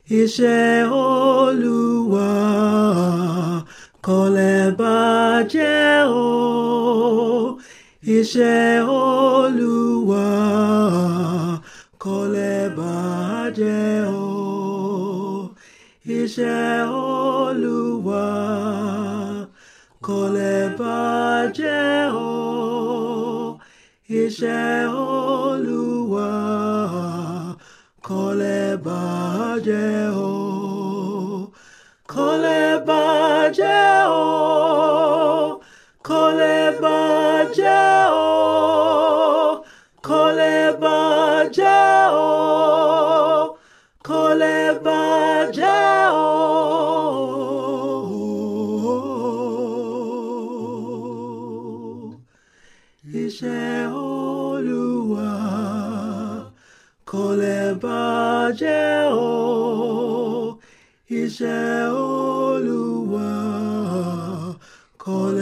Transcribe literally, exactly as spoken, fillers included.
Iṣẹ́ Olúwa kò lè bàjẹ́ o. Iṣẹ́ Olúwa kò lè bàjẹ́ o. Iṣẹ́ Olúwa kò lè bàjẹ́ o. Iṣẹ́ Olúwa kò lè bàjẹ́ o. Kò lè bàjẹ́ o. Kò lè bàjẹ́ o. Kò lè bàjẹ́ o. Kò lè bàjẹ́ o. Iṣẹ́ Olúwa kò lè bàjẹ́ o. Iṣẹ́ Olúwa kò